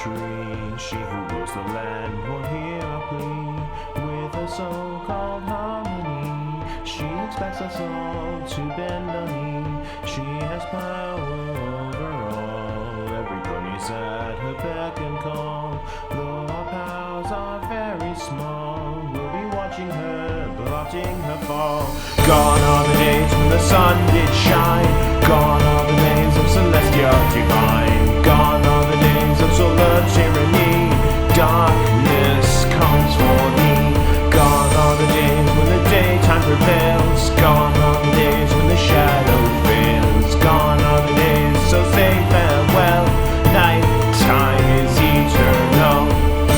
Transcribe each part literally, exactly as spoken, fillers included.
tree, she who rules the land won't hear our plea. With her so-called harmony, she expects us all to bend a knee. She has power over all, every pony's at her beck and call. Though our powers are very small, we'll be watching her, blotting her fall. Gone are the days when the sun did shine, gone are the days of celestial divine, gone are the days of solar tyranny. Darkness comes for thee. Gone are the days when the daytime prevails, gone are the days when the shadow fails. Gone are the days, so say farewell, night time is eternal.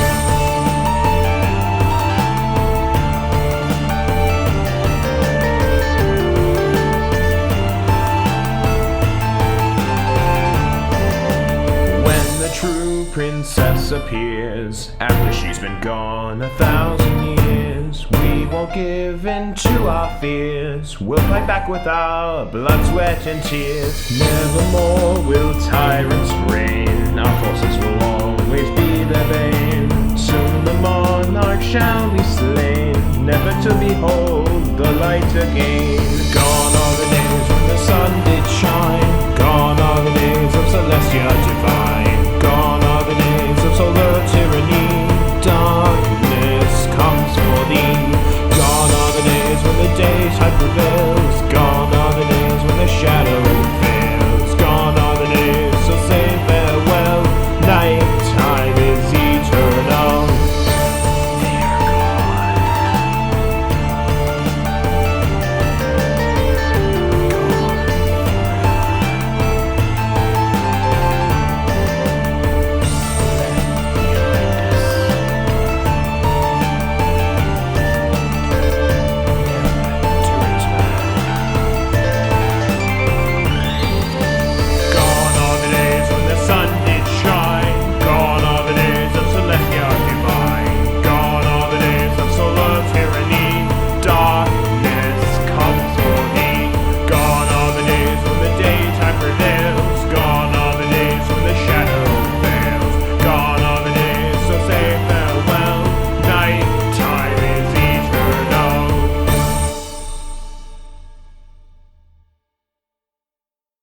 True princess appears after she's been gone a thousand years. We won't give in to our fears, we'll fight back with our blood, sweat and tears. Nevermore will tyrants reign, our forces will always be their bane. Soon the monarch shall be slain, never to behold the light again. Gone are the days when the sun did shine, gone are the days of celestial divine, gone are the days of solar tyranny. Darkness comes for thee. Gone are the days when the daytime prevails, gone are the days when the shadow fails. Gone are the days, so say farewell, night time is eternal. They are gone are the days when the daytime prevails, gone